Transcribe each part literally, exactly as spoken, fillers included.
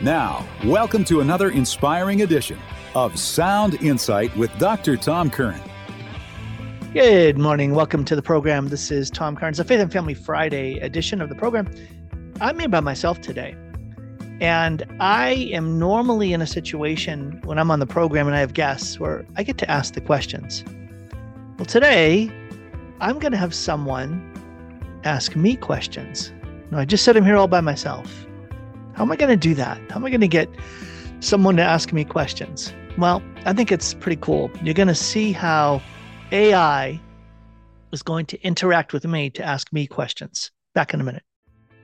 Now, welcome to another inspiring edition of Sound Insight with Doctor Tom Curran. Good morning. Welcome to the program. This is Tom Curran. It's a Faith and Family Friday edition of the program. I'm here by myself today. And I am normally in a situation when I'm on the program and I have guests where I get to ask the questions. Well, today, I'm going to have someone ask me questions. No, I just said I'm here all by myself. How am I going to do that? How am I going to get someone to ask me questions? Well, I think it's pretty cool. You're going to see how A I is going to interact with me to ask me questions. Back in a minute.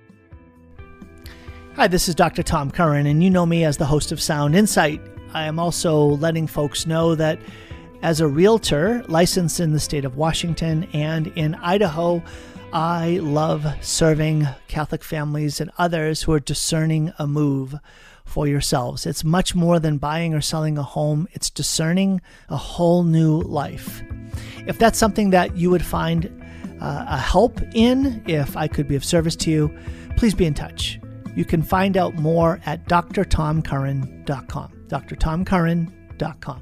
Hi, this is Doctor Tom Curran, and you know me as the host of Sound Insight. I am also letting folks know that as a realtor licensed in the state of Washington and in Idaho, I love serving Catholic families and others who are discerning a move for yourselves. It's much more than buying or selling a home. It's discerning a whole new life. If that's something that you would find uh, a help in, if I could be of service to you, please be in touch. You can find out more at d r tom curran dot com, d r tom curran dot com.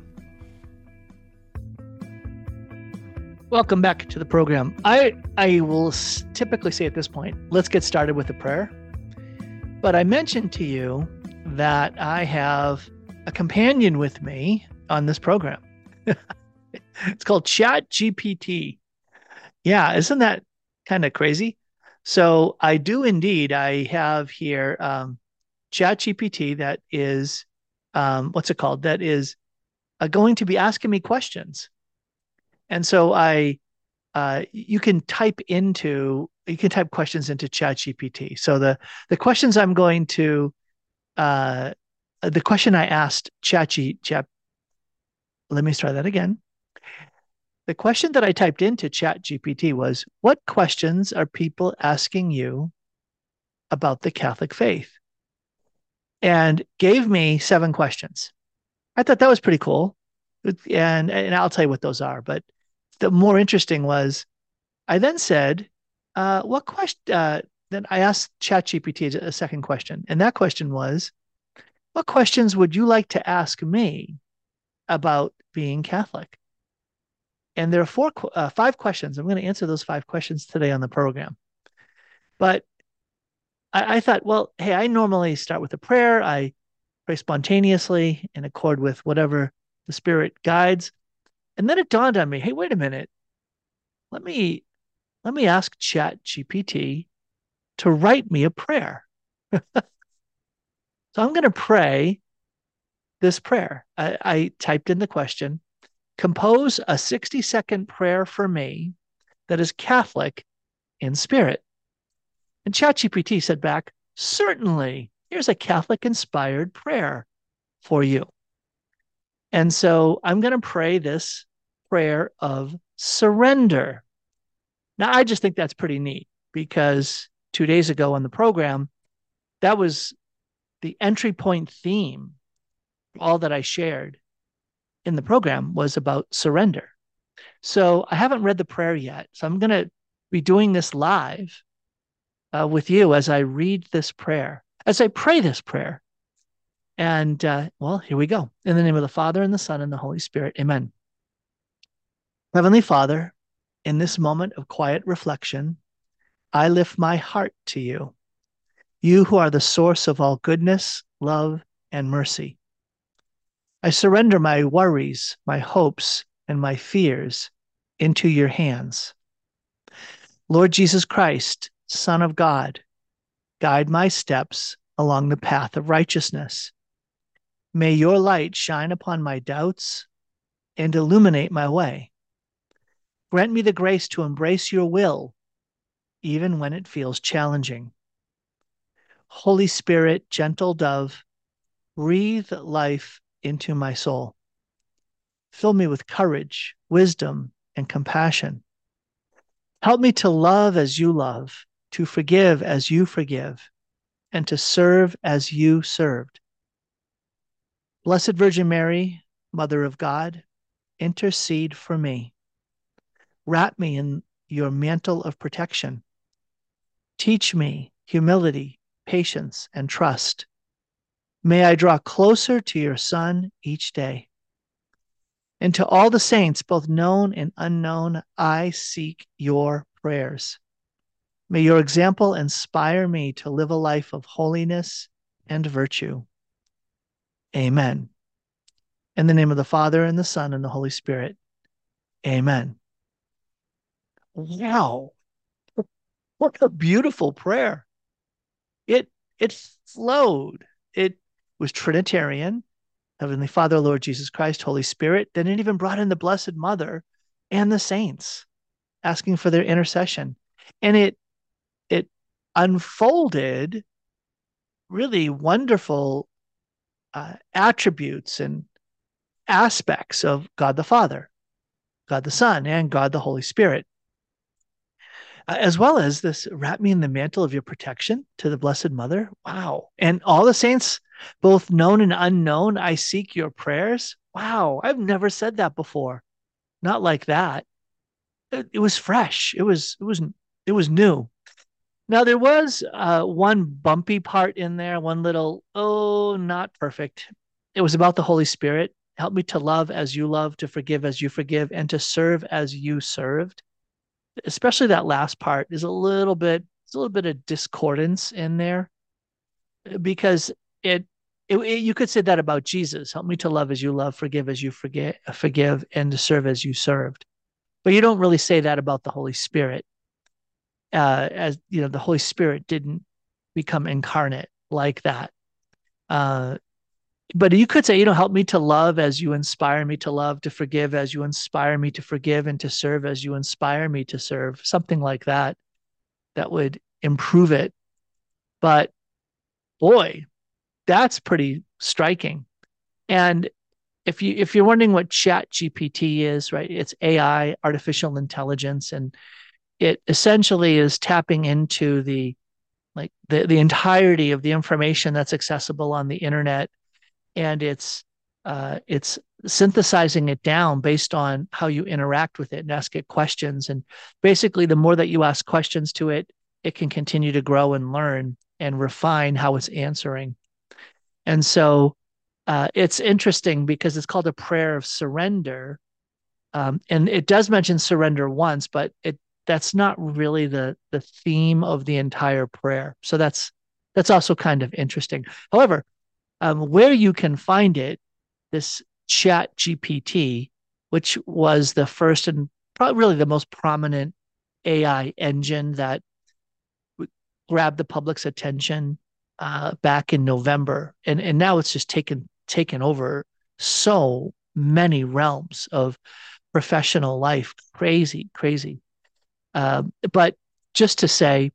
Welcome back to the program. I, I will typically say at this point, let's get started with a prayer. But I mentioned to you that I have a companion with me on this program. It's called ChatGPT. Yeah, isn't that kind of crazy? So I do indeed. I have here um, ChatGPT that is, um, what's it called? That is uh, going to be asking me questions. And so I, uh, you can type into, you can type questions into ChatGPT. So the, the questions I'm going to, uh, the question I asked ChatGPT, let me try that again. The question that I typed into ChatGPT was, what questions are people asking you about the Catholic faith? And gave me seven questions. I thought that was pretty cool. And, and I'll tell you what those are. But the more interesting was, I then said, uh, what question, uh, then I asked ChatGPT a second question. And that question was, what questions would you like to ask me about being Catholic? And there are four, uh, five questions. I'm going to answer those five questions today on the program. But I, I thought, well, hey, I normally start with a prayer. I pray spontaneously in accord with whatever the Spirit guides. And then it dawned on me, hey, wait a minute. Let me let me ask ChatGPT to write me a prayer. So I'm going to pray this prayer. I, I typed in the question, compose a sixty second prayer for me that is Catholic in spirit. And ChatGPT said back, certainly, here's a Catholic inspired prayer for you. And so I'm going to pray this prayer of surrender. Now, I just think that's pretty neat because two days ago on the program, that was the entry point theme. All that I shared in the program was about surrender. So I haven't read the prayer yet. So I'm going to be doing this live uh, with you as I read this prayer, as I pray this prayer. And, uh, well, here we go. In the name of the Father, and the Son, and the Holy Spirit. Amen. Heavenly Father, in this moment of quiet reflection, I lift my heart to you, you who are the source of all goodness, love, and mercy. I surrender my worries, my hopes, and my fears into your hands. Lord Jesus Christ, Son of God, guide my steps along the path of righteousness. May your light shine upon my doubts and illuminate my way. Grant me the grace to embrace your will, even when it feels challenging. Holy Spirit, gentle dove, breathe life into my soul. Fill me with courage, wisdom, and compassion. Help me to love as you love, to forgive as you forgive, and to serve as you served. Blessed Virgin Mary, Mother of God, intercede for me. Wrap me in your mantle of protection. Teach me humility, patience, and trust. May I draw closer to your Son each day. And to all the saints, both known and unknown, I seek your prayers. May your example inspire me to live a life of holiness and virtue. Amen. In the name of the Father, and the Son, and the Holy Spirit. Amen. Wow. What a beautiful prayer. It it flowed. It was Trinitarian, Heavenly Father, Lord Jesus Christ, Holy Spirit. Then it even brought in the Blessed Mother and the saints, asking for their intercession. And it it unfolded really wonderful uh, attributes and aspects of God the Father, God the Son, and God the Holy Spirit. Uh, as well as this, wrap me in the mantle of your protection to the Blessed Mother. Wow. And all the saints, both known and unknown, I seek your prayers. Wow. I've never said that before. Not like that. It, it was fresh. It was, it was, it was new. Now there was uh, one bumpy part in there, one little, oh, not perfect. It was about the Holy Spirit. Help me to love as you love, to forgive as you forgive, and to serve as you served. Especially that last part is a little bit, it's a little bit of discordance in there, because it, it, it you could say that about Jesus. Help me to love as you love, forgive as you forget, forgive, and to serve as you served. But you don't really say that about the Holy Spirit. Uh, as you know, the Holy Spirit didn't become incarnate like that. Uh, but you could say, you know, help me to love as you inspire me to love, to forgive as you inspire me to forgive, and to serve as you inspire me to serve. Something like that, that would improve it. But boy, that's pretty striking. And if you if you're wondering what Chat G P T is, right, it's A I, artificial intelligence, and it essentially is tapping into the like the, the entirety of the information that's accessible on the internet, and it's uh, it's synthesizing it down based on how you interact with it and ask it questions. And basically, the more that you ask questions to it, it can continue to grow and learn and refine how it's answering. And so uh, it's interesting because it's called a prayer of surrender. Um, and it does mention surrender once, but it that's not really the the theme of the entire prayer. So that's that's also kind of interesting. However, um, where you can find it, this Chat G P T, which was the first and probably really the most prominent A I engine that grabbed the public's attention uh, back in November, and and now it's just taken taken over so many realms of professional life. Crazy, crazy. Um, but just to say,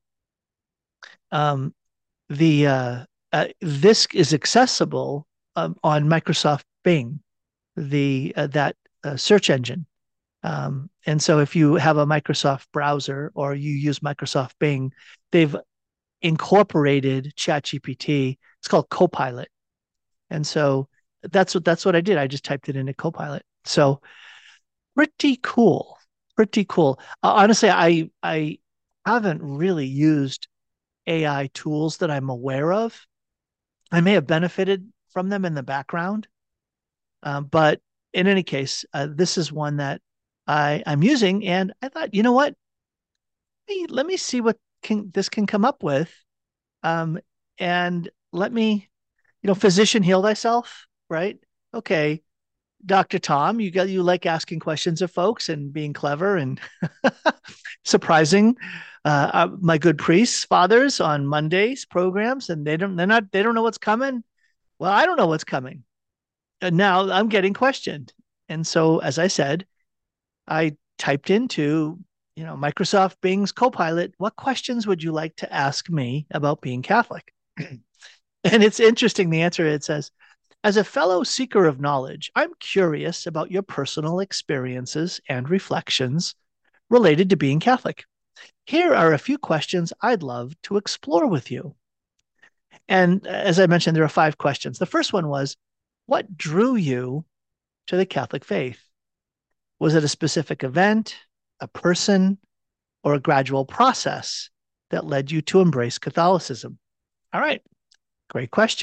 um, the uh, uh, this is accessible um, on Microsoft Bing, the uh, that uh, search engine. Um, and so if you have a Microsoft browser or you use Microsoft Bing, they've incorporated ChatGPT. It's called Copilot. And so that's what that's what I did. I just typed it into Copilot. So pretty cool. Pretty cool. Uh, honestly, I I haven't really used A I tools that I'm aware of. I may have benefited from them in the background, um, but in any case, uh, this is one that I, I'm using, and I thought, you know what? Let me, let me see what can this can come up with, um, and let me, you know, physician heal thyself, right? Okay, Doctor Tom, you got you like asking questions of folks and being clever and surprising. Uh, uh, my good priests, fathers on Mondays programs, and they don't they're not they don't know what's coming. Well, I don't know what's coming. And now I'm getting questioned. And so, as I said, I typed into, you know, Microsoft Bing's Copilot, what questions would you like to ask me about being Catholic? And it's interesting, the answer, it says, as a fellow seeker of knowledge, I'm curious about your personal experiences and reflections related to being Catholic. Here are a few questions I'd love to explore with you. And as I mentioned, there are five questions. The first one was, what drew you to the Catholic faith? Was it a specific event, a person, or a gradual process that led you to embrace Catholicism? All right, great question.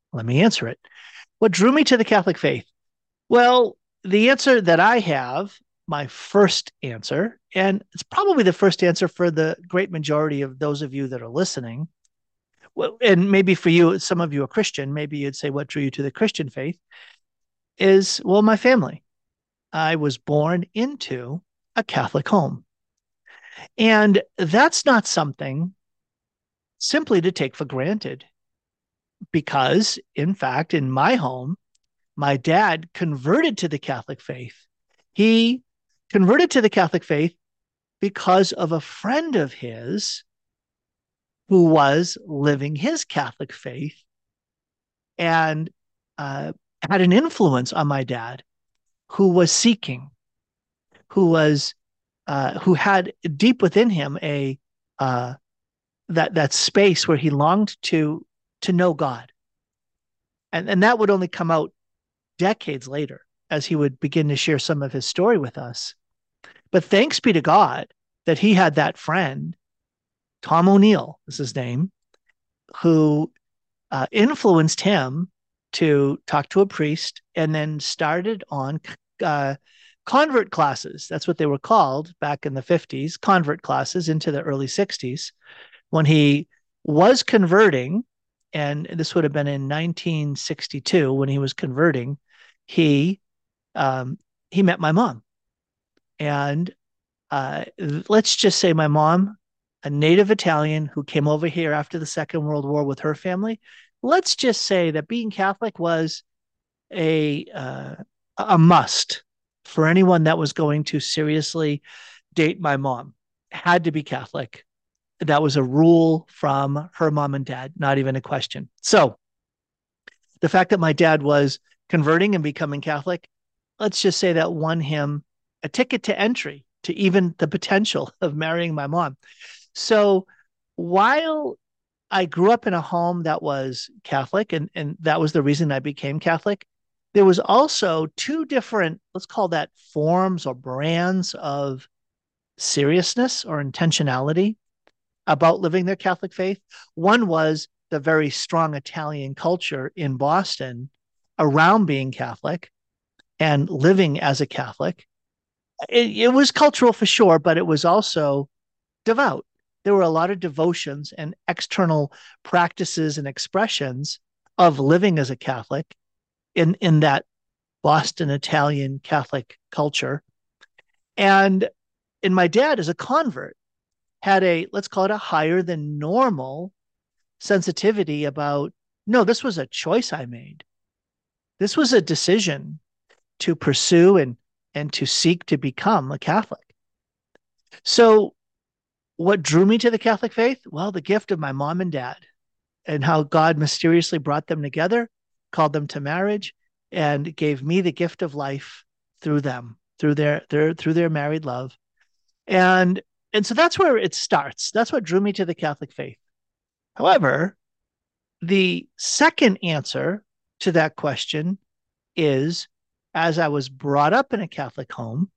Let me answer it. What drew me to the Catholic faith? Well, the answer that I have, my first answer, and it's probably the first answer for the great majority of those of you that are listening. Well, and maybe for you, some of you are Christian, maybe you'd say, what drew you to the Christian faith? Is, well, my family. I was born into a Catholic home. And that's not something simply to take for granted, because, in fact, in my home, my dad converted to the Catholic faith. He converted to the Catholic faith because of a friend of his who was living his Catholic faith and uh, had an influence on my dad, who was seeking, who was uh, who had deep within him a uh, that that space where he longed to to know God, and and that would only come out decades later as he would begin to share some of his story with us. But thanks be to God that he had that friend, Tom O'Neill is his name, who uh, influenced him to talk to a priest and then started on uh, convert classes. That's what they were called back in the fifties, convert classes into the early sixties, when he was converting. And this would have been in nineteen sixty-two when he was converting. He um, he met my mom. And uh, let's just say my mom, a native Italian who came over here after the Second World War with her family, let's just say that being Catholic was a uh, a must for anyone that was going to seriously date my mom. Had to be Catholic. That was a rule from her mom and dad, not even a question. So the fact that my dad was converting and becoming Catholic, let's just say that won him a ticket to entry to even the potential of marrying my mom. So while I grew up in a home that was Catholic, and, and that was the reason I became Catholic, there was also two different, let's call that forms or brands of seriousness or intentionality about living their Catholic faith. One was the very strong Italian culture in Boston around being Catholic and living as a Catholic. It, it was cultural for sure, but it was also devout. There were a lot of devotions and external practices and expressions of living as a Catholic in, in that Boston Italian Catholic culture. And and my dad, as a convert, had a, let's call it a higher than normal sensitivity about, no, this was a choice I made. This was a decision to pursue and, and to seek to become a Catholic. So what drew me to the Catholic faith? Well, the gift of my mom and dad, and how God mysteriously brought them together, called them to marriage, and gave me the gift of life through them, through their, their through their married love. And and so that's where it starts. That's what drew me to the Catholic faith. However, the second answer to that question is, as I was brought up in a Catholic home,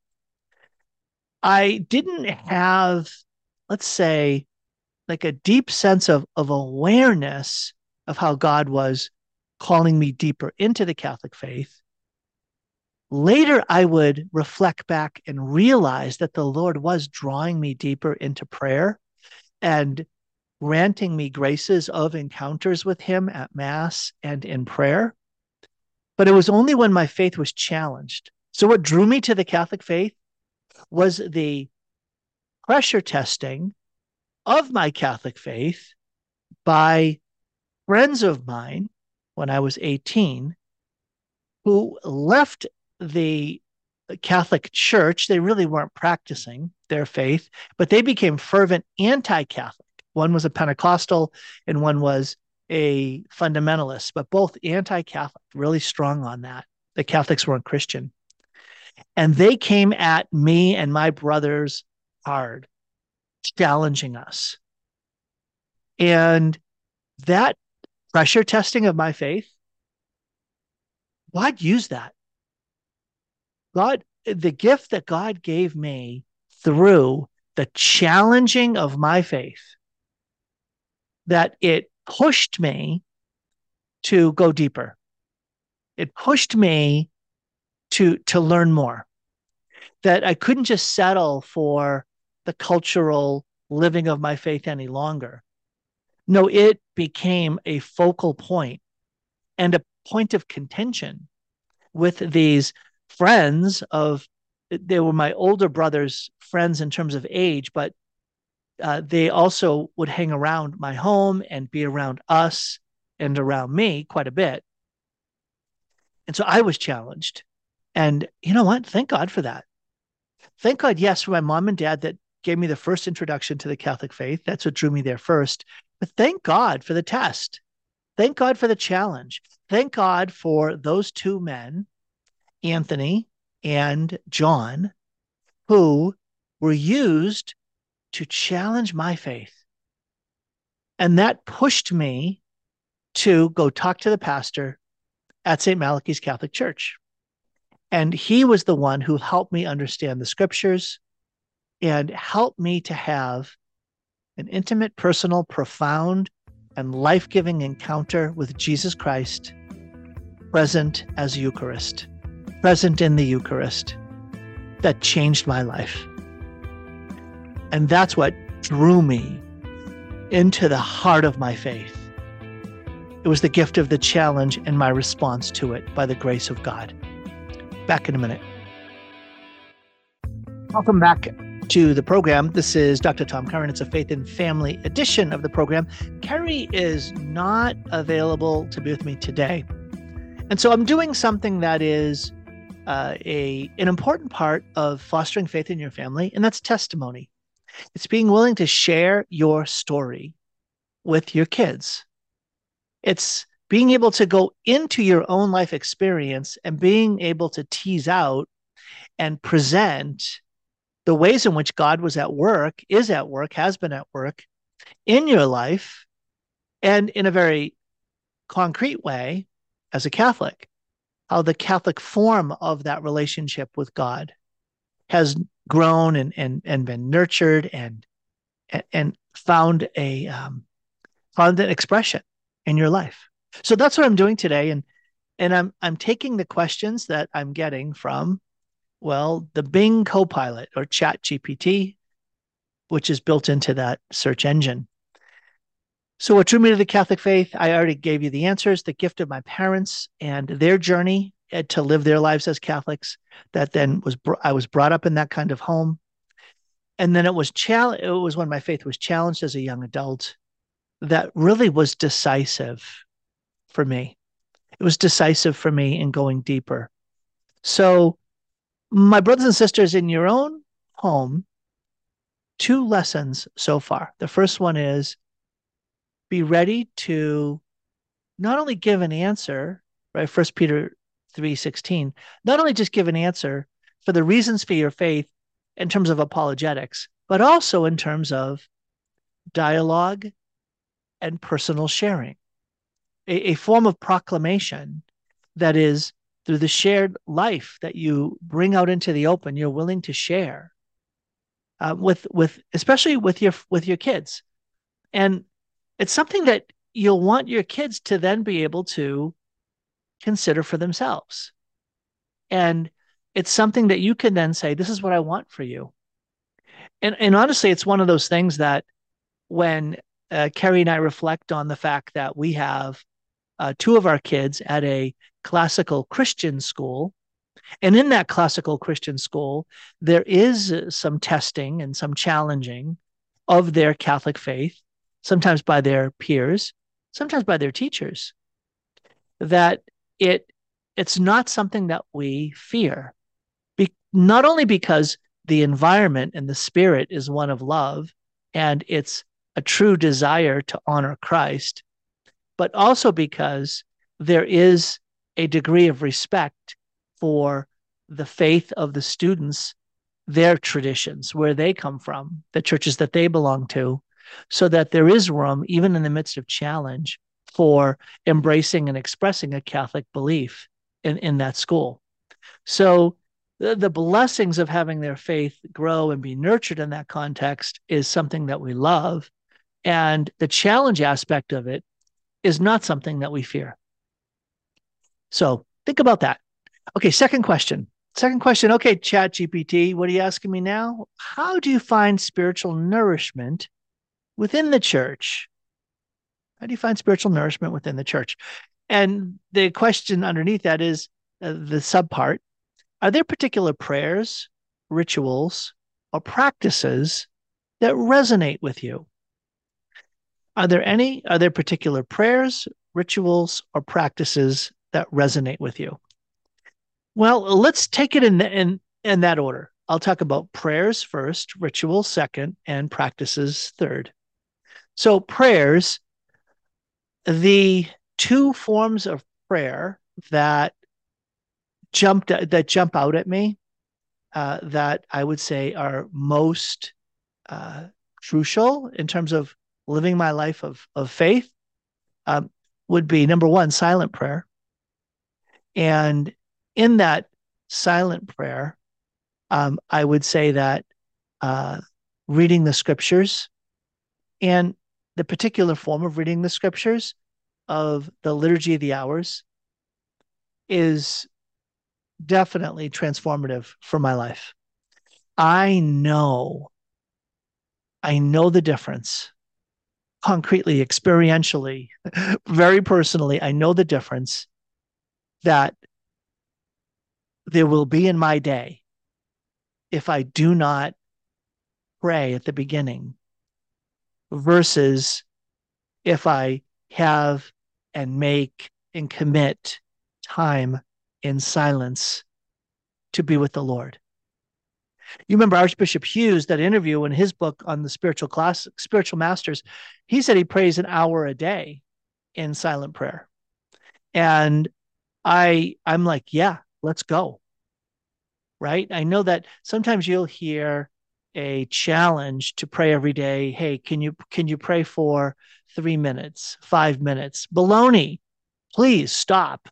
I didn't have, let's say, like a deep sense of, of awareness of how God was calling me deeper into the Catholic faith. Later, I would reflect back and realize that the Lord was drawing me deeper into prayer and granting me graces of encounters with him at Mass and in prayer. But it was only when my faith was challenged. So what drew me to the Catholic faith was the pressure testing of my Catholic faith by friends of mine when I was eighteen, who left the Catholic Church. They really weren't practicing their faith, but they became fervent anti-Catholic. One was a Pentecostal and one was a fundamentalist, but both anti-Catholic, really strong on that. The Catholics weren't Christian. And they came at me and my brothers hard, challenging us. And that pressure testing of my faith, God used that. God, the gift that God gave me through the challenging of my faith, that it pushed me to go deeper. It pushed me to, to learn more, that I couldn't just settle for the cultural living of my faith any longer. No, it became a focal point and a point of contention with these friends of, they were my older brother's friends in terms of age, but uh, they also would hang around my home and be around us and around me quite a bit. And so I was challenged. And you know what? Thank God for that. Thank God, yes, for my mom and dad that gave me the first introduction to the Catholic faith. That's what drew me there first. But thank God for the test. Thank God for the challenge. Thank God for those two men, Anthony and John, who were used to challenge my faith. And that pushed me to go talk to the pastor at Saint Malachi's Catholic Church. And he was the one who helped me understand the scriptures and helped me to have an intimate, personal, profound, and life-giving encounter with Jesus Christ, present as Eucharist, present in the Eucharist, that changed my life. And that's what drew me into the heart of my faith. It was the gift of the challenge and my response to it by the grace of God. Back in a minute. Welcome back to the program. This is Doctor Tom Curran. It's a Faith and Family edition of the program. Carrie is not available to be with me today. And so I'm doing something that is uh, a an important part of fostering faith in your family, and that's testimony. It's being willing to share your story with your kids. It's being able to go into your own life experience and being able to tease out and present the ways in which God was at work, is at work, has been at work in your life, and in a very concrete way as a Catholic, how the Catholic form of that relationship with God has grown and and and been nurtured and and found a um, found an expression in your life. So that's what I'm doing today, and and I'm I'm taking the questions that I'm getting from, well, the Bing Copilot or Chat G P T, which is built into that search engine. So what drew me to the Catholic faith? I already gave you the answers. The gift of my parents and their journey to live their lives as Catholics. That then was I was brought up in that kind of home, and then it was chal- It was when my faith was challenged as a young adult that really was decisive for me. It was decisive for me in going deeper. So, my brothers and sisters, in your own home, two lessons so far. The first one is be ready to not only give an answer, right? First Peter three sixteen, not only just give an answer for the reasons for your faith in terms of apologetics, but also in terms of dialogue and personal sharing, a, a form of proclamation that is through the shared life that you bring out into the open, you're willing to share uh, with, with, especially with your, with your kids. And it's something that you'll want your kids to then be able to consider for themselves. And it's something that you can then say, this is what I want for you. And, and honestly, it's one of those things that when uh, Carrie and I reflect on the fact that we have uh, two of our kids at a classical Christian school, and in that classical Christian school, there is some testing and some challenging of their Catholic faith, sometimes by their peers, sometimes by their teachers, that it it's not something that we fear. Be, not only because the environment and the spirit is one of love, and it's a true desire to honor Christ, but also because there is a degree of respect for the faith of the students, their traditions, where they come from, the churches that they belong to, so that there is room, even in the midst of challenge, for embracing and expressing a Catholic belief in, in that school. So the, the blessings of having their faith grow and be nurtured in that context is something that we love. And the challenge aspect of it is not something that we fear. So think about that. Okay, second question. Second question. Okay, Chat G P T, what are you asking me now? How do you find spiritual nourishment within the church? How do you find spiritual nourishment within the church? And the question underneath that is uh, the subpart. Are there particular prayers, rituals, or practices that resonate with you? Are there any, are there particular prayers, rituals, or practices that resonate with you? Well, let's take it in, in, in that order. I'll talk about prayers first, rituals second, and practices third. So prayers, the two forms of prayer that jumped that jump out at me, uh, that I would say are most uh, crucial in terms of living my life of of faith, um, would be number one, silent prayer, and in that silent prayer, um, I would say that uh, reading the scriptures, and the particular form of reading the scriptures of the Liturgy of the Hours is definitely transformative for my life. I know, I know the difference concretely, experientially, very personally. I know the difference that there will be in my day if I do not pray at the beginning versus if I have and make and commit time in silence to be with the Lord. You remember Archbishop Hughes, that interview in his book on the spiritual class, spiritual masters, he said he prays an hour a day in silent prayer. And I, I'm like, yeah, let's go. Right? I know that sometimes you'll hear a challenge to pray every day. Hey, can you, can you pray for three minutes, five minutes? Baloney. Please stop.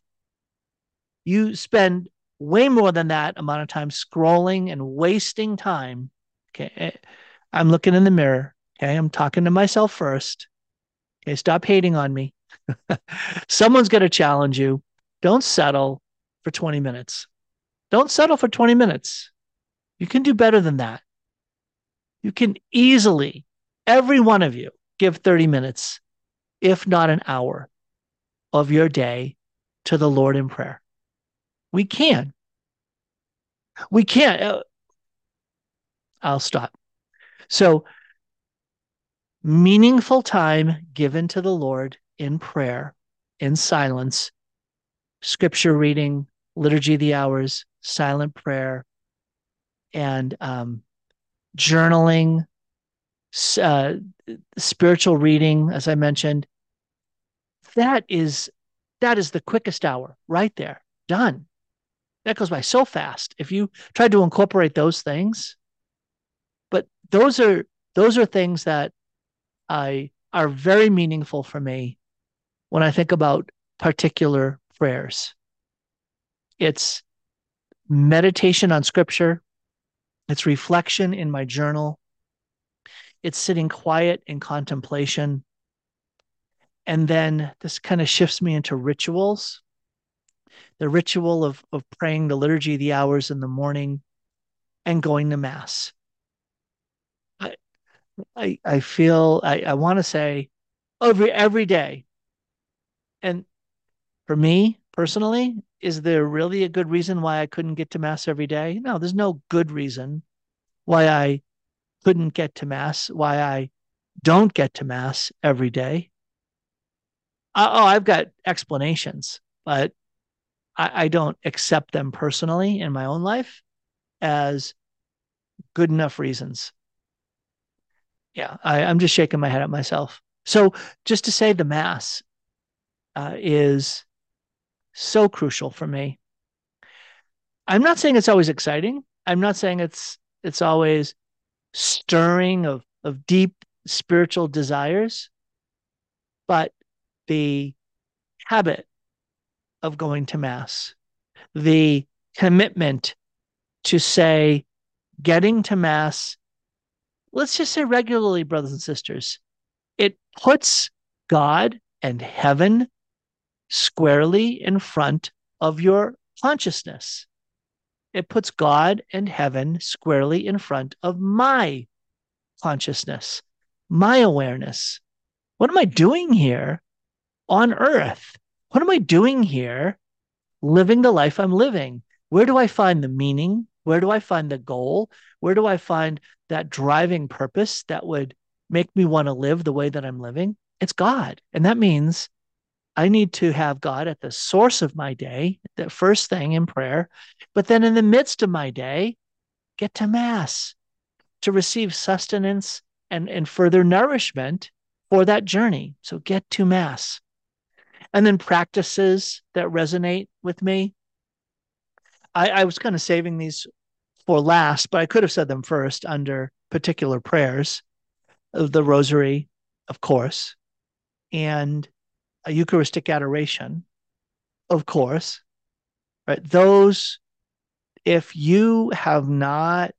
You spend way more than that amount of time scrolling and wasting time. Okay. I'm looking in the mirror. Okay. I'm talking to myself first. Okay. Stop hating on me. Someone's going to challenge you. Don't settle for twenty minutes. Don't settle for twenty minutes. You can do better than that. You can easily, every one of you, give thirty minutes, if not an hour, of your day to the Lord in prayer. We can. We can. I'll stop. So, meaningful time given to the Lord in prayer, in silence, scripture reading, Liturgy of the Hours, silent prayer, and um, journaling, uh, spiritual reading, as I mentioned. That is that is the quickest hour right there. Done. That goes by so fast. If you try to incorporate those things, but those are those are things that I are very meaningful for me when I think about particular prayers. It's meditation on scripture. It's reflection in my journal. It's sitting quiet in contemplation. And then this kind of shifts me into rituals. The ritual of, of praying the Liturgy of the Hours in the morning and going to Mass. I I, I feel, I, I want to say every, every day. And for me personally, is there really a good reason why I couldn't get to Mass every day? No, there's no good reason why I couldn't get to Mass, why I don't get to Mass every day. Uh, oh, I've got explanations, but I, I don't accept them personally in my own life as good enough reasons. Yeah, I, I'm just shaking my head at myself. So just to say the Mass uh, is so crucial for me. I'm not saying it's always exciting. I'm not saying it's it's always stirring of, of deep spiritual desires, but the habit of going to Mass, the commitment to say, getting to Mass, let's just say regularly, brothers and sisters, it puts God and heaven squarely in front of your consciousness. It puts God and heaven squarely in front of my consciousness, my awareness. What am I doing here on earth? What am I doing here living the life I'm living? Where do I find the meaning? Where do I find the goal? Where do I find that driving purpose that would make me want to live the way that I'm living? It's God. And that means I need to have God at the source of my day, the first thing in prayer, but then in the midst of my day, get to Mass to receive sustenance and, and further nourishment for that journey. So get to Mass. And then practices that resonate with me. I, I was kind of saving these for last, but I could have said them first under particular prayers. The Rosary, of course, and a Eucharistic adoration, of course, right? Those, if you have not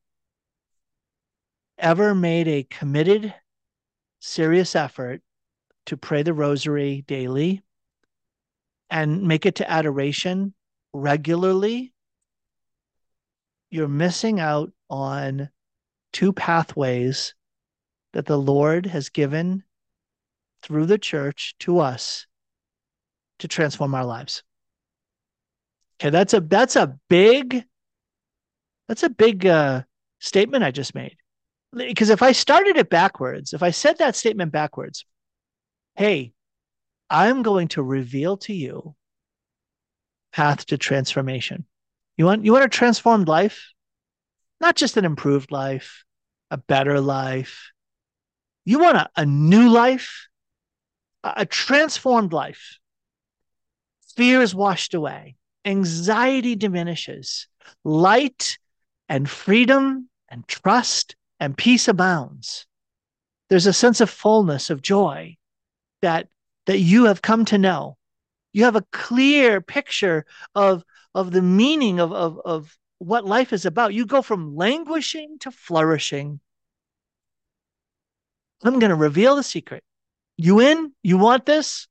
ever made a committed, serious effort to pray the Rosary daily and make it to adoration regularly, you're missing out on two pathways that the Lord has given through the church to us to transform our lives. Okay, that's a that's a big that's a big uh, statement I just made. Because if I started it backwards, if I said that statement backwards, hey, I'm going to reveal to you path to transformation. You want you want a transformed life, not just an improved life, a better life. You want a, a new life, a, a transformed life. Fear is washed away. Anxiety diminishes. Light and freedom and trust and peace abounds. There's a sense of fullness, of joy that, that you have come to know. You have a clear picture of, of the meaning of, of, of what life is about. You go from languishing to flourishing. I'm going to reveal the secret. You in? You want this?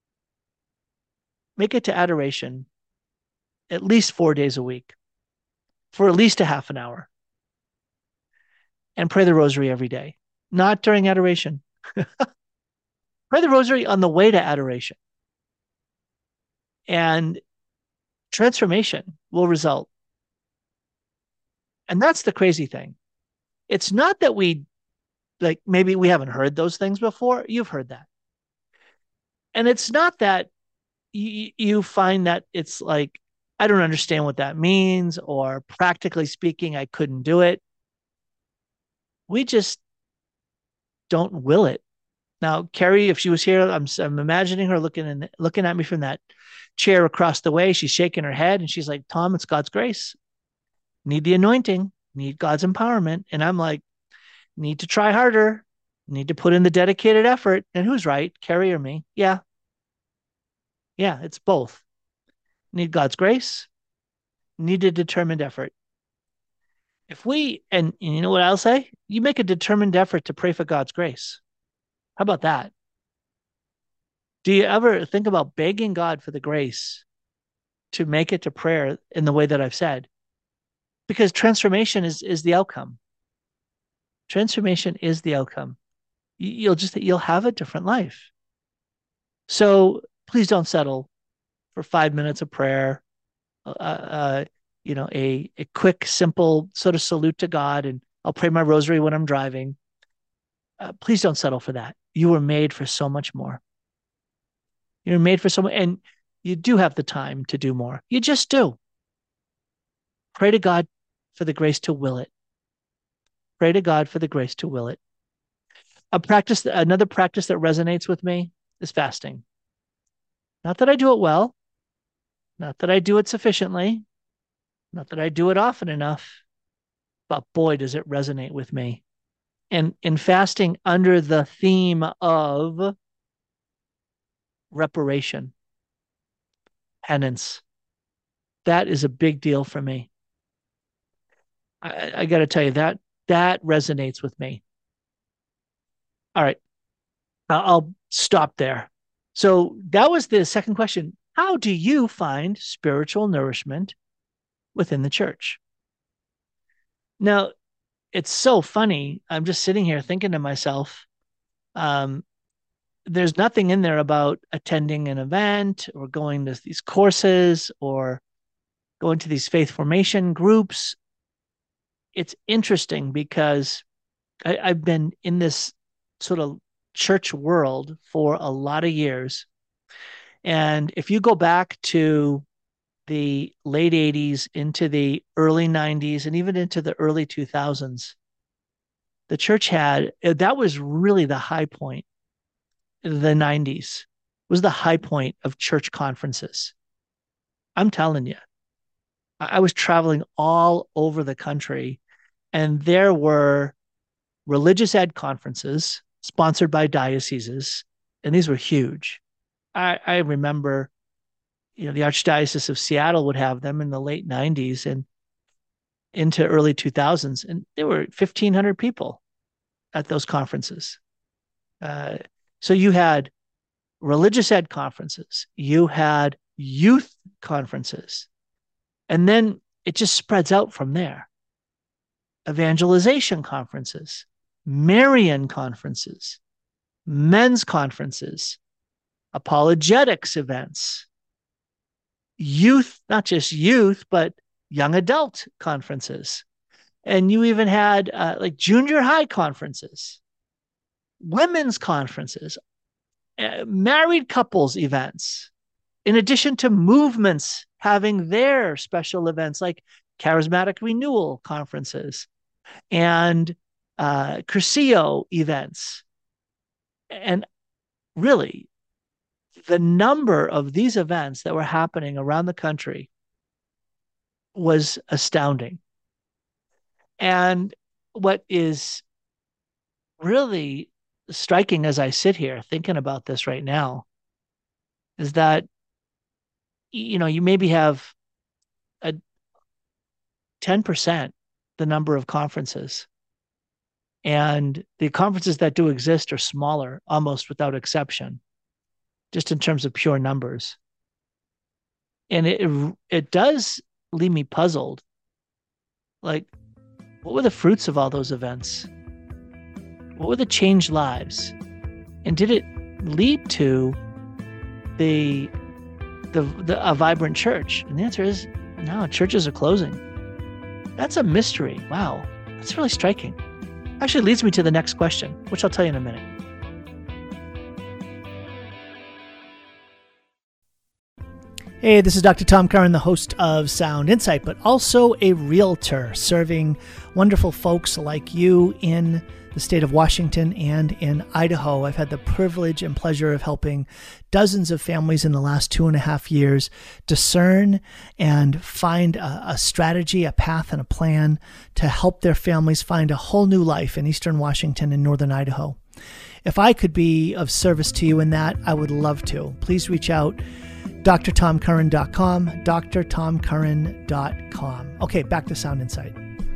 Make it to adoration at least four days a week for at least a half an hour. And pray the Rosary every day, not during adoration. Pray the Rosary on the way to adoration. And transformation will result. And that's the crazy thing. It's not that we, like, maybe we haven't heard those things before. You've heard that. And it's not that you, you find that it's like, I don't understand what that means, or practically speaking, I couldn't do it. We just don't will it. Now, Carrie, if she was here, I'm, I'm imagining her looking in, looking at me from that chair across the way. She's shaking her head and she's like, Tom, it's God's grace. Need the anointing, need God's empowerment. And I'm like, need to try harder, need to put in the dedicated effort. And who's right, Carrie or me? Yeah. Yeah, it's both. Need God's grace, need a determined effort. If we, and, and you know what I'll say? You make a determined effort to pray for God's grace. How about that? Do you ever think about begging God for the grace to make it to prayer in the way that I've said? Because transformation is, is the outcome. Transformation is the outcome. You'll just, you'll have a different life. So please don't settle for five minutes of prayer, uh, uh, you know, a, a quick, simple sort of salute to God, and I'll pray my rosary when I'm driving. Uh, please don't settle for that. You were made for so much more. You're made for so much, and you do have the time to do more. You just do. Pray to God for the grace to will it. Pray to God for the grace to will it. A practice, another practice that resonates with me is fasting. Not that I do it well, not that I do it sufficiently, not that I do it often enough, but boy, does it resonate with me. And in fasting under the theme of reparation, penance, that is a big deal for me. I, I got to tell you, that that resonates with me. All right, I'll stop there. So that was the second question. how do you find spiritual nourishment within the church? Now, it's so funny. I'm just sitting here thinking to myself, um, there's nothing in there about attending an event or going to these courses or going to these faith formation groups. It's interesting because I, I've been in this sort of church world for a lot of years. And if you go back to the late eighties into the early nineties and even into the early two thousands, the church had, that was really the high point. The nineties was the high point of church conferences. I'm telling you, I was traveling all over the country, and there were religious ed conferences sponsored by dioceses, and these were huge. I, I remember, you know, the Archdiocese of Seattle would have them in the late nineties and into early two thousands, and there were fifteen hundred people at those conferences. Uh, so you had religious ed conferences, you had youth conferences, and then it just spreads out from there. Evangelization conferences, Marian conferences, men's conferences, apologetics events, youth, not just youth, but young adult conferences. And you even had uh, like junior high conferences, women's conferences, uh, married couples events, in addition to movements having their special events like charismatic renewal conferences and uh, Cursillo events. And really, the number of these events that were happening around the country was astounding. And what is really striking as I sit here thinking about this right now is that, you know, you maybe have a ten percent the number of conferences. And the conferences that do exist are smaller, almost without exception, just in terms of pure numbers. And it it does leave me puzzled. Like, what were the fruits of all those events? What were the changed lives? And did it lead to the the, the a vibrant church? And the answer is no, churches are closing. That's a mystery. Wow, that's really striking. Actually leads me to the next question, which I'll tell you in a minute. Hey, this is Doctor Tom Curran, the host of Sound Insight, but also a realtor serving wonderful folks like you in the state of Washington and in Idaho. I've had the privilege and pleasure of helping dozens of families in the last two and a half years discern and find a, a strategy, a path, and a plan to help their families find a whole new life in Eastern Washington and Northern Idaho. If I could be of service to you in that, I would love to. Please reach out. D R tom curran dot com, D R tom curran dot com. Okay, back to Sound Insight.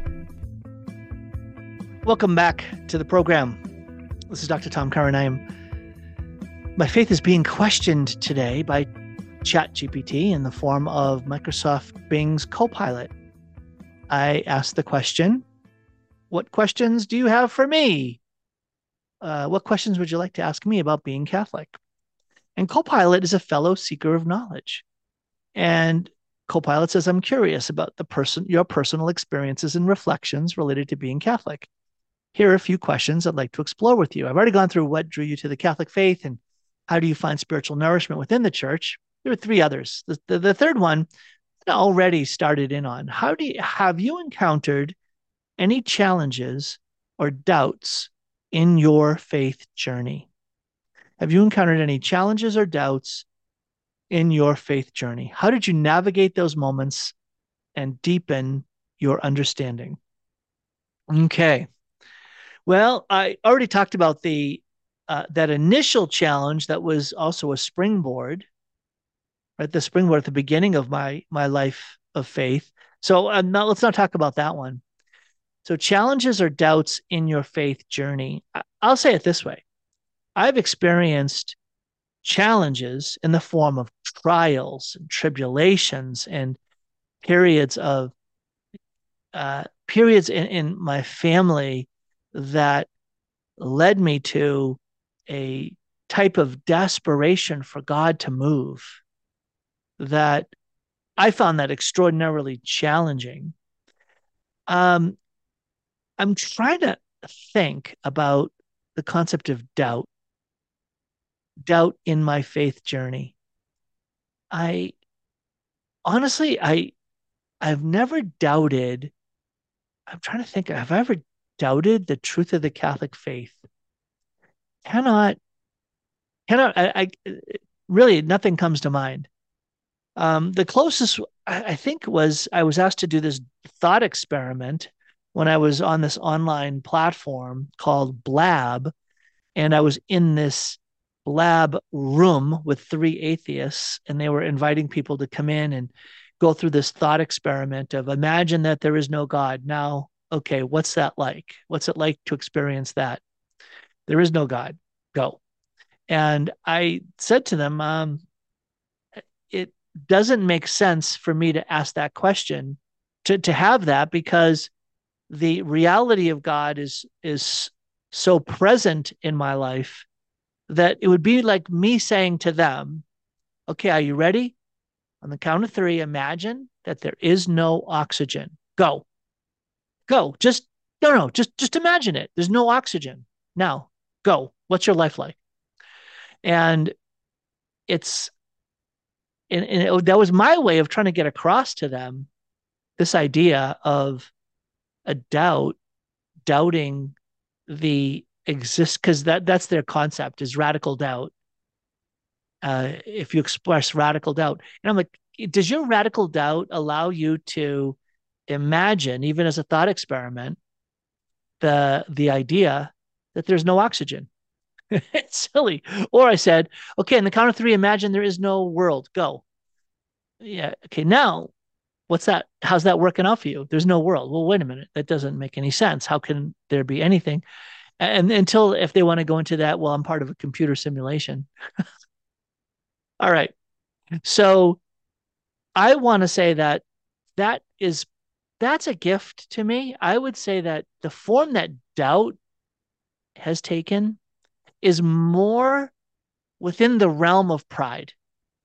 Welcome back to the program. This is Doctor Tom Curran. I am. My faith is being questioned today by ChatGPT in the form of Microsoft Bing's Copilot. I asked the question, "What questions do you have for me? Uh, what questions would you like to ask me about being Catholic?" And Copilot is a fellow seeker of knowledge. And Copilot says, "I'm curious about the person, your personal experiences and reflections related to being Catholic. Here are a few questions I'd like to explore with you. I've already gone through what drew you to the Catholic faith and how do you find spiritual nourishment within the church. There are three others. The, the, the third one I already started in on. How do you, have you encountered any challenges or doubts in your faith journey? Have you encountered any challenges or doubts in your faith journey? How did you navigate those moments and deepen your understanding?" Okay. Well, I already talked about the uh, that initial challenge that was also a springboard, right? The springboard at the beginning of my my life of faith. So uh, now let's not talk about that one. So challenges or doubts in your faith journey. I- I'll say it this way. I've experienced challenges in the form of trials and tribulations and periods of uh, periods in, in my family that led me to a type of desperation for God to move that I found that extraordinarily challenging. Um, I'm trying to think about the concept of doubt, doubt in my faith journey. I honestly, I I've never doubted. I'm trying to think. Have I ever doubted the truth of the Catholic faith? Cannot, cannot. I, I really nothing comes to mind. Um, the closest I, I think was I was asked to do this thought experiment when I was on this online platform called Blab, and I was in this lab room with three atheists, and they were inviting people to come in and go through this thought experiment of imagine that there is no God. Now, okay, what's that like? What's it like to experience that? There is no God. Go. And I said to them, um, it doesn't make sense for me to ask that question, to, to have that, because the reality of God is is so present in my life that it would be like me saying to them, okay, are you ready? On the count of three, imagine that there is no oxygen. Go. Go. Just, no, no, just, just imagine it. There's no oxygen. Now, go. What's your life like? And it's, and, and it, that was my way of trying to get across to them this idea of a doubt, doubting the exist, because that that's their concept, is radical doubt. Uh, if you express radical doubt, and I'm like, does your radical doubt allow you to imagine, even as a thought experiment, the the idea that there's no oxygen? It's silly. Or I said, okay, in the count of three, imagine there is no world. Go. Yeah. Okay. Now, what's that? How's that working out for you? There's no world. Well, wait a minute. That doesn't make any sense. How can there be anything? And until, if they want to go into that, well, I'm part of a computer simulation. All right. So I want to say that that is, that's a gift to me. I would say that the form that doubt has taken is more within the realm of pride,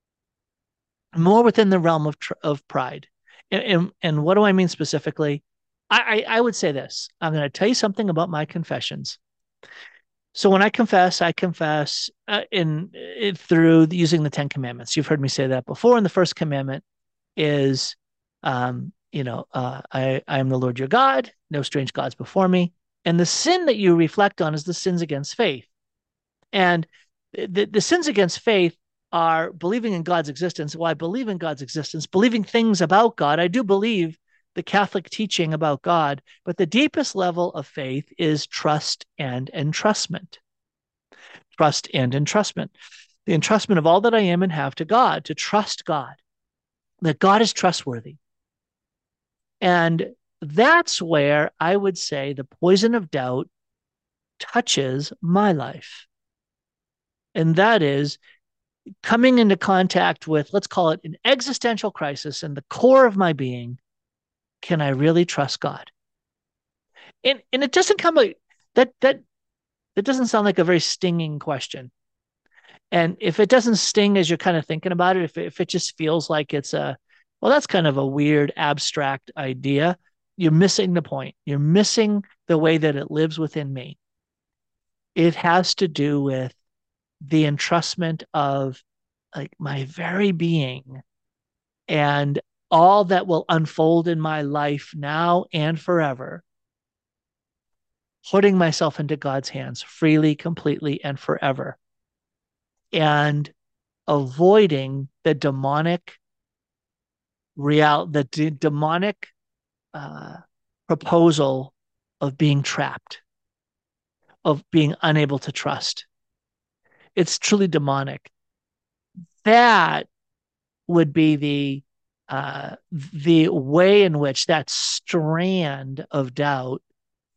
more within the realm of, tr- of pride. And, and, and what do I mean specifically? I, I, I would say this. I'm going to tell you something about my confessions. So when I confess, I confess uh, in, in through the, using the Ten Commandments. You've heard me say that before. And the first commandment is, um, you know, uh, I, I am the Lord your God, no strange gods before me. And the sin that you reflect on is the sins against faith. And the, the sins against faith are believing in God's existence. Well, I believe in God's existence, believing things about God. I do believe the Catholic teaching about God, but the deepest level of faith is trust and entrustment. Trust and entrustment. The entrustment of all that I am and have to God, to trust God, that God is trustworthy. And that's where I would say the poison of doubt touches my life. And that is coming into contact with, let's call it an existential crisis in the core of my being. Can I really trust God? And and it doesn't come like that that that doesn't sound like a very stinging question. And if it doesn't sting as you're kind of thinking about it, if it, if it just feels like it's a, well, that's kind of a weird abstract idea, you're missing the point. You're missing the way that it lives within me. It has to do with the entrustment of like my very being and all that will unfold in my life now and forever, putting myself into God's hands freely, completely, and forever, and avoiding the demonic real, the d- demonic uh, proposal of being trapped, of being unable to trust. It's truly demonic. That would be the uh, the way in which that strand of doubt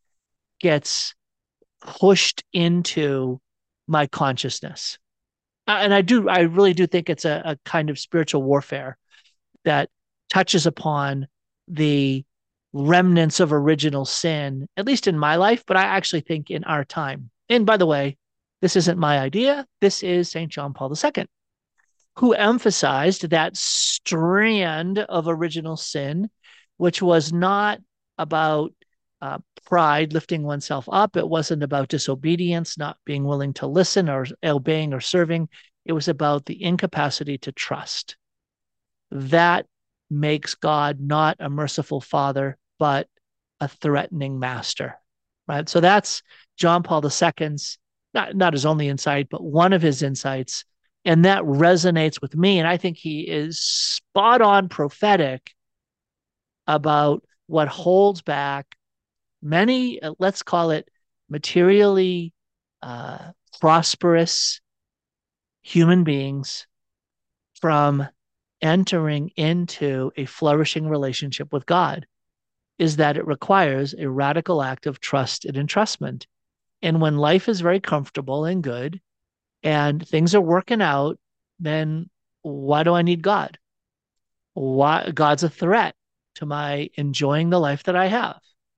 gets pushed into my consciousness. and I do, I really do think it's a, a kind of spiritual warfare that touches upon the remnants of original sin, at least in my life, but I actually think in our time. And by the way, this isn't my idea. This is Saint John Paul the Second, who emphasized that strand of original sin, which was not about uh, pride, lifting oneself up. It wasn't about disobedience, not being willing to listen or obeying or serving. It was about the incapacity to trust. That makes God not a merciful father, but a threatening master, right? So that's John Paul the Second's, not, not his only insight, but one of his insights. And that resonates with me. And I think he is spot on prophetic about what holds back many, let's call it materially uh, prosperous human beings from entering into a flourishing relationship with God, is that it requires a radical act of trust and entrustment. And when life is very comfortable and good and things are working out, then why do I need God? Why? God's a threat to my enjoying the life that I have.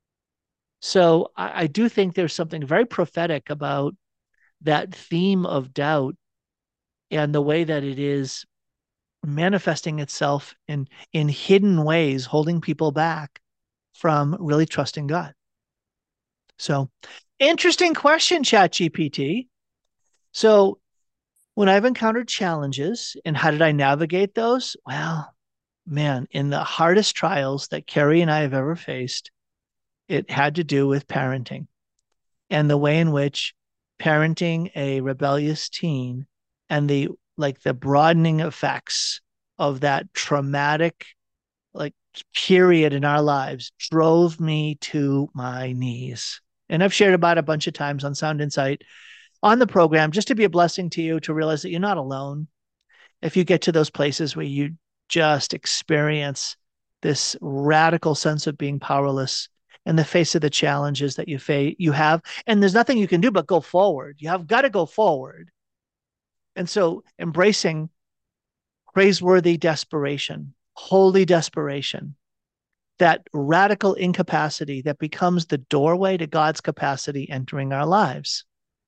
So I, I do think there's something very prophetic about that theme of doubt and the way that it is manifesting itself in in hidden ways, holding people back from really trusting God. So, interesting question, ChatGPT. So, when I've encountered challenges and how did I navigate those? Well, man, in the hardest trials that Carrie and I have ever faced, it had to do with parenting and the way in which parenting a rebellious teen and the like the broadening effects of that traumatic like period in our lives drove me to my knees. And I've shared about it a bunch of times on Sound Insight on the program, just to be a blessing to you, to realize that you're not alone. If you get to those places where you just experience this radical sense of being powerless in the face of the challenges that you face, you have, and there's nothing you can do but go forward. You have got to go forward. And so embracing praiseworthy desperation, holy desperation, that radical incapacity that becomes the doorway to God's capacity entering our lives.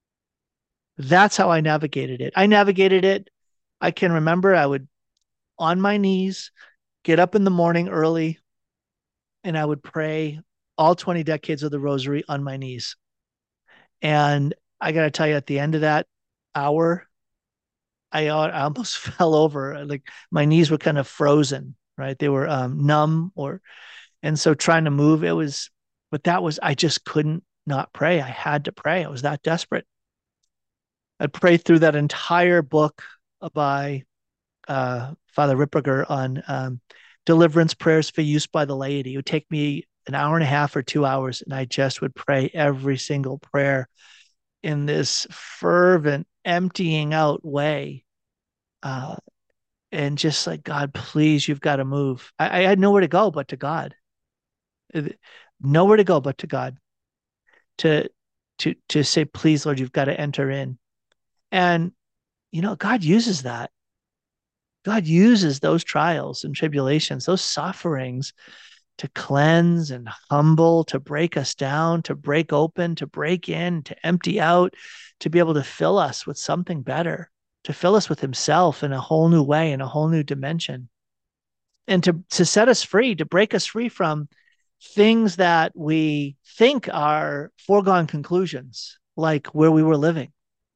That's how I navigated it. I navigated it. I can remember I would, on my knees, get up in the morning early, and I would pray all twenty decades of the rosary on my knees. And I got to tell you, at the end of that hour, I, I almost fell over. Like my knees were kind of frozen, right? They were um, numb, or, and so trying to move, it was, but that was, I just couldn't not pray. I had to pray. I was that desperate. I'd pray through that entire book by uh, Father Ripperger on um, deliverance prayers for use by the laity. It would take me an hour and a half or two hours, and I just would pray every single prayer in this fervent, emptying out way. Uh, and just like, God, please, you've got to move. I, I had nowhere to go but to God. Nowhere to go but to God. To to to say, please, Lord, you've got to enter in. And, you know, God uses that. God uses those trials and tribulations, those sufferings, to cleanse and humble, to break us down, to break open, to break in, to empty out, to be able to fill us with something better, to fill us with himself in a whole new way, in a whole new dimension, and to, to set us free, to break us free from things that we think are foregone conclusions, like where we were living.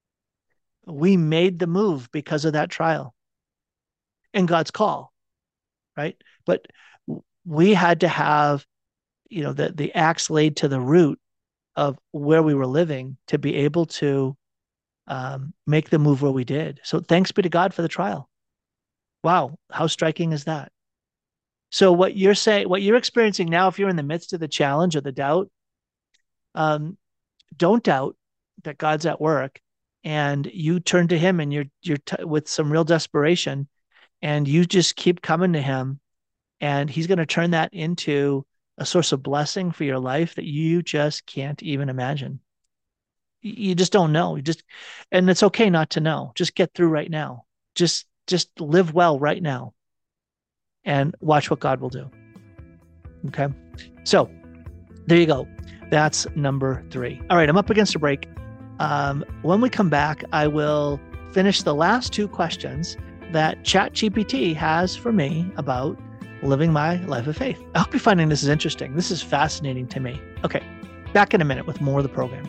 We made the move because of that trial and God's call, right? But we had to have, you know, the, the axe laid to the root of where we were living to be able to um, make the move where we did. So thanks be to God for the trial. Wow, how striking is that? So what you're saying, what you're experiencing now, if you're in the midst of the challenge or the doubt, um, don't doubt that God's at work, and you turn to him, and you're you're t- with some real desperation, and you just keep coming to him, and he's going to turn that into a source of blessing for your life that you just can't even imagine. You just don't know. You just, and it's okay not to know. Just get through right now. Just, just live well right now and watch what God will do. Okay. So there you go. That's number three. All right. I'm up against a break. Um, when we come back, I will finish the last two questions that ChatGPT has for me about living my life of faith. I hope you're finding this is interesting. This is fascinating to me. Okay. Back in a minute with more of the program.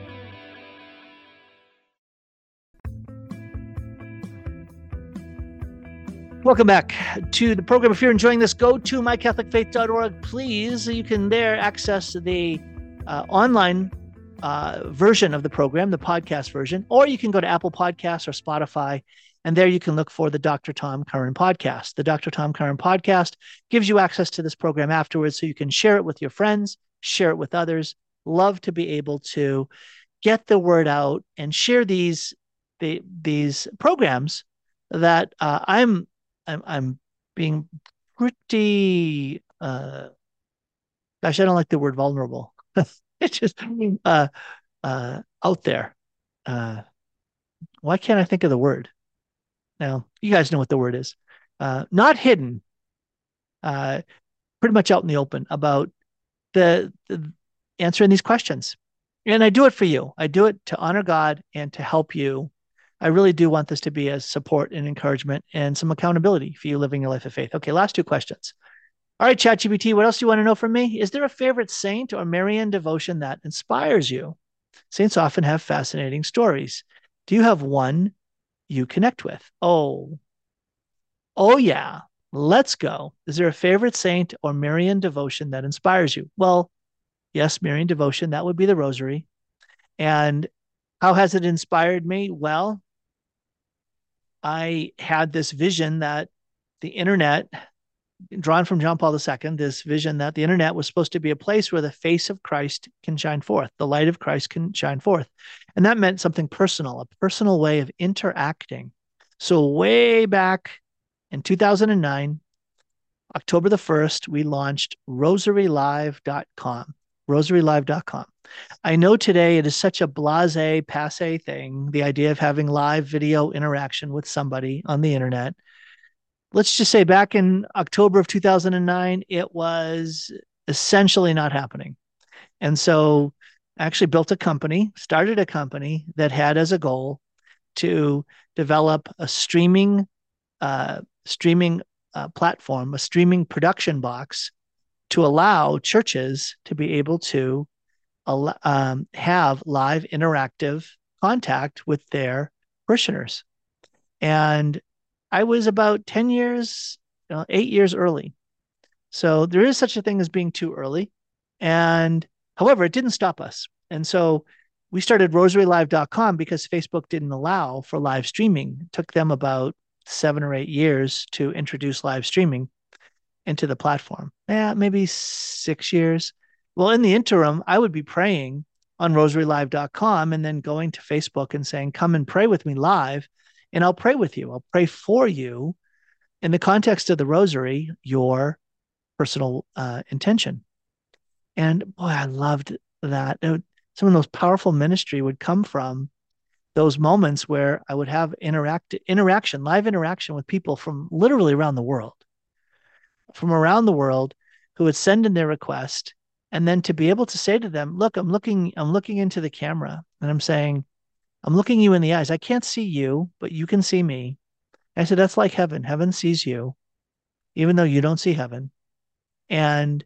Welcome back to the program. If you're enjoying this, go to my catholic faith dot org, please. You can there access the uh, online uh, version of the program, the podcast version, or you can go to Apple Podcasts or Spotify, and there you can look for the Doctor Tom Curran podcast. The Doctor Tom Curran podcast gives you access to this program afterwards, so you can share it with your friends, share it with others. Love to be able to get the word out and share these the, these programs that uh, I'm I'm, I'm being pretty, uh, gosh, I don't like the word vulnerable. It's just uh, uh, out there. Uh, why can't I think of the word? Now, you guys know what the word is. Uh, not hidden, uh, pretty much out in the open about the, the answering these questions. And I do it for you. I do it to honor God and to help you. I really do want this to be a support and encouragement and some accountability for you living your life of faith. Okay, last two questions. All right, ChatGPT, what else do you want to know from me? Is there a favorite saint or Marian devotion that inspires you? Saints often have fascinating stories. Do you have one you connect with? Oh, oh yeah, let's go. Is there a favorite saint or Marian devotion that inspires you? Well, yes, Marian devotion, that would be the Rosary. And how has it inspired me? Well, I had this vision that the internet, drawn from John Paul the Second, this vision that the internet was supposed to be a place where the face of Christ can shine forth, the light of Christ can shine forth. And that meant something personal, a personal way of interacting. So way back in two thousand nine, October the first, we launched rosary live dot com, rosary live dot com. I know today it is such a blasé, passé thing, the idea of having live video interaction with somebody on the internet. Let's just say back in October of two thousand nine, it was essentially not happening. And so I actually built a company, started a company that had as a goal to develop a streaming, uh, streaming uh, platform, a streaming production box to allow churches to be able to um, have live interactive contact with their parishioners. And I was about ten years, you know, eight years early. So there is such a thing as being too early. And however, it didn't stop us. And so we started rosary live dot com because Facebook didn't allow for live streaming. It took them about seven or eight years to introduce live streaming into the platform. Yeah, maybe six years. Well, in the interim, I would be praying on rosary live dot com and then going to Facebook and saying, come and pray with me live, and I'll pray with you. I'll pray for you in the context of the rosary, your personal uh, intention. And boy, I loved that. It, some of those powerful ministry would come from those moments where I would have interact interaction, live interaction with people from literally around the world, from around the world who would send in their request. And then to be able to say to them, look, I'm looking, I'm looking into the camera and I'm saying, I'm looking you in the eyes. I can't see you, but you can see me. I said, that's like heaven. Heaven sees you, even though you don't see heaven. And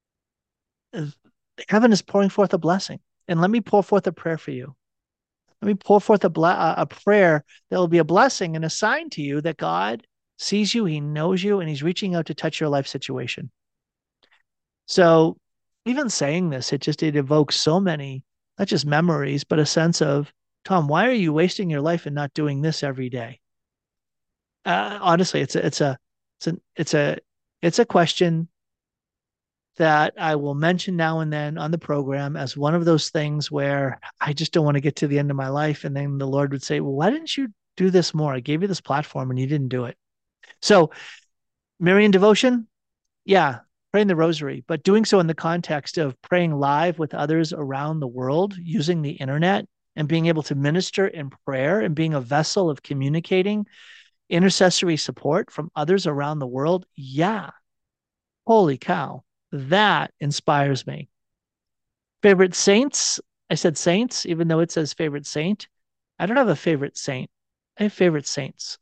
heaven is pouring forth a blessing. And let me pour forth a prayer for you. Let me pour forth a, ble- a prayer that will be a blessing and a sign to you that God sees you, he knows you, and he's reaching out to touch your life situation. So even saying this, it just, it evokes so many, not just memories, but a sense of, Tom, why are you wasting your life and not doing this every day? Uh, honestly, it's a, it's a, it's a, it's a, it's a question that I will mention now and then on the program as one of those things where I just don't want to get to the end of my life. And then the Lord would say, well, why didn't you do this more? I gave you this platform and you didn't do it. So Marian devotion, yeah, praying the rosary, but doing so in the context of praying live with others around the world using the internet and being able to minister in prayer and being a vessel of communicating intercessory support from others around the world, yeah, holy cow, that inspires me. Favorite saints? I said saints, even though it says favorite saint. I don't have a favorite saint. I have favorite saints.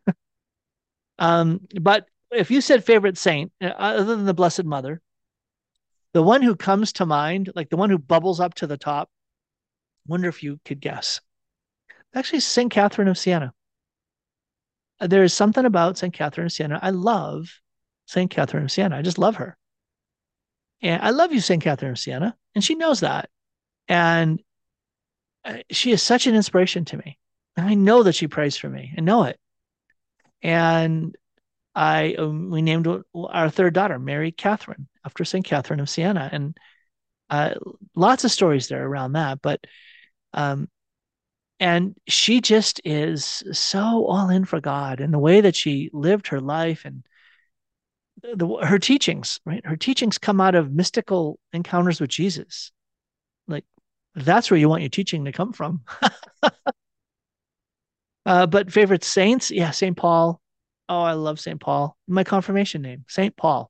um, but if you said favorite saint, uh, other than the Blessed Mother, the one who comes to mind, like the one who bubbles up to the top, wonder if you could guess. Actually, Saint Catherine of Siena. There is something about Saint Catherine of Siena. I love Saint Catherine of Siena. I just love her. And I love you, Saint Catherine of Siena. And she knows that. And she is such an inspiration to me. And I know that she prays for me. I know it. And I um, we named our third daughter, Mary Catherine, after Saint Catherine of Siena. And uh, lots of stories there around that. But um, and she just is so all in for God, and the way that she lived her life and the, her teachings, right? Her teachings come out of mystical encounters with Jesus. Like, that's where you want your teaching to come from. uh, but favorite saints? Yeah, Saint Paul. Oh, I love Saint Paul. My confirmation name, Saint Paul.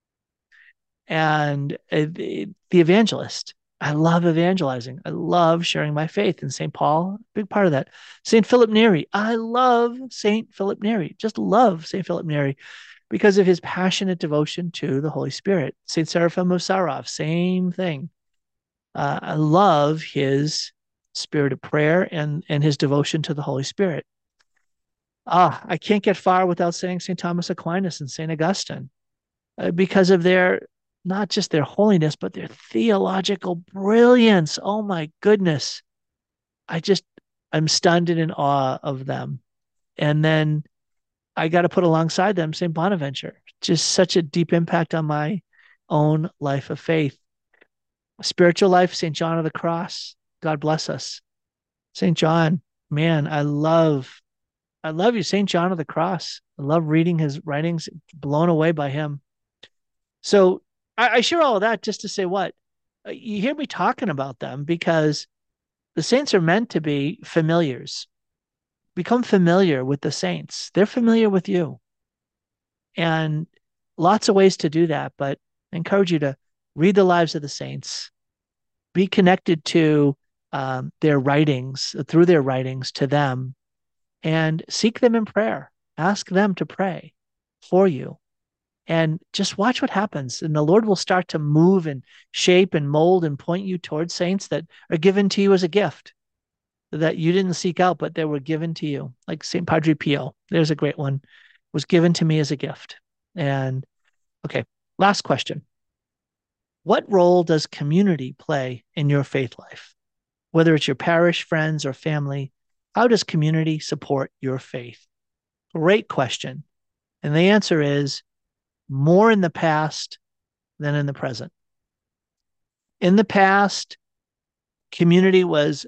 And uh, the, the evangelist. I love evangelizing. I love sharing my faith. And Saint Paul, big part of that. Saint Philip Neri. I love Saint Philip Neri. Just love Saint Philip Neri because of his passionate devotion to the Holy Spirit. Saint Seraphim of Sarov, same thing. Uh, I love his spirit of prayer and, and his devotion to the Holy Spirit. Ah, I can't get far without saying Saint Thomas Aquinas and Saint Augustine uh, because of their, not just their holiness, but their theological brilliance. Oh my goodness. I just, I'm stunned and in awe of them. And then I got to put alongside them Saint Bonaventure, just such a deep impact on my own life of faith. Spiritual life, Saint John of the Cross. God bless us. Saint John, man, I love, I love you, Saint John of the Cross. I love reading his writings, blown away by him. So I, I share all of that just to say what? You hear me talking about them because the saints are meant to be familiars. Become familiar with the saints. They're familiar with you. And lots of ways to do that, but I encourage you to read the lives of the saints, be connected to um, their writings, through their writings to them, and seek them in prayer. Ask them to pray for you. And just watch what happens. And the Lord will start to move and shape and mold and point you towards saints that are given to you as a gift that you didn't seek out, but they were given to you. Like Saint Padre Pio, there's a great one, was given to me as a gift. And okay, last question. What role does community play in your faith life? Whether it's your parish, friends, or family, how does community support your faith? Great question. And the answer is more in the past than in the present. In the past, community was,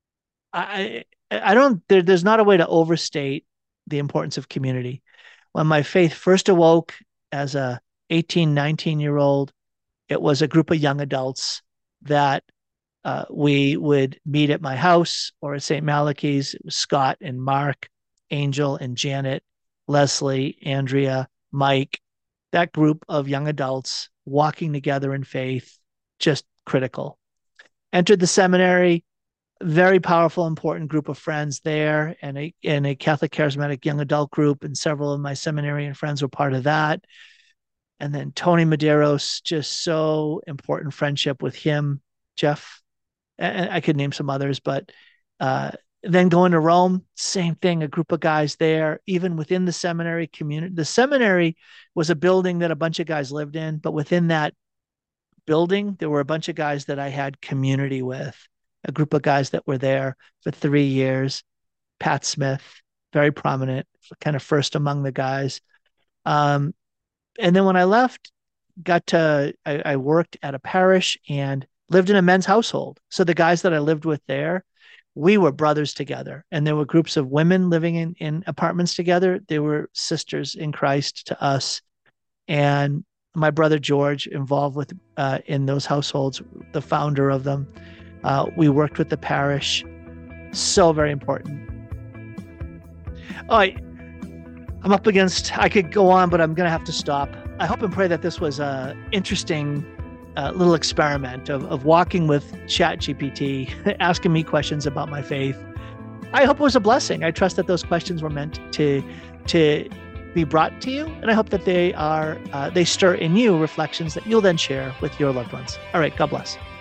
I, I don't, there, there's not a way to overstate the importance of community. When my faith first awoke as a eighteen, nineteen year old, it was a group of young adults that uh, we would meet at my house or at Saint Malachy's. It was Scott and Mark, Angel and Janet, Leslie, Andrea, Mike, that group of young adults walking together in faith, just critical. Entered the seminary, very powerful, important group of friends there, and a, and a Catholic charismatic young adult group, and several of my seminarian friends were part of that. And then Tony Medeiros, just so important friendship with him, Jeff, and I could name some others, but uh, then going to Rome, same thing, a group of guys there, even within the seminary community. The seminary was a building that a bunch of guys lived in, but within that building, there were a bunch of guys that I had community with, a group of guys that were there for three years. Pat Smith, very prominent, kind of first among the guys. Um, and then when I left, got to, I, I worked at a parish and lived in a men's household. So the guys that I lived with there, we were brothers together. And there were groups of women living in, in apartments together. They were sisters in Christ to us. And my brother George involved with uh, in those households, the founder of them. Uh, we worked with the parish. So very important. All right. I'm up against, I could go on, but I'm going to have to stop. I hope and pray that this was a interesting uh, little experiment of, of walking with ChatGPT, asking me questions about my faith. I hope it was a blessing. I trust that those questions were meant to, to be brought to you. And I hope that they are, uh, they stir in you reflections that you'll then share with your loved ones. All right. God bless.